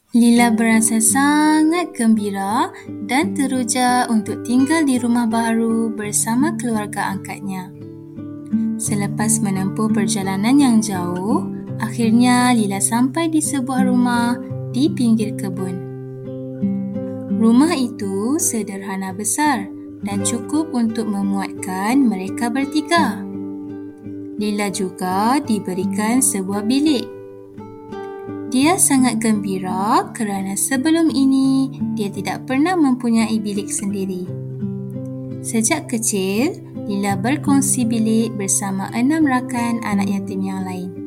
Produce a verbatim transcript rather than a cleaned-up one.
Lila berasa sangat gembira dan teruja untuk tinggal di rumah baru bersama keluarga angkatnya. Selepas menempuh perjalanan yang jauh, akhirnya Lila sampai di sebuah rumah di pinggir kebun. Rumah itu sederhana besar dan cukup untuk memuatkan mereka bertiga. Lila juga diberikan sebuah bilik. Dia sangat gembira kerana sebelum ini dia tidak pernah mempunyai bilik sendiri. Sejak kecil, Lila berkongsi bilik bersama enam rakan anak yatim yang lain.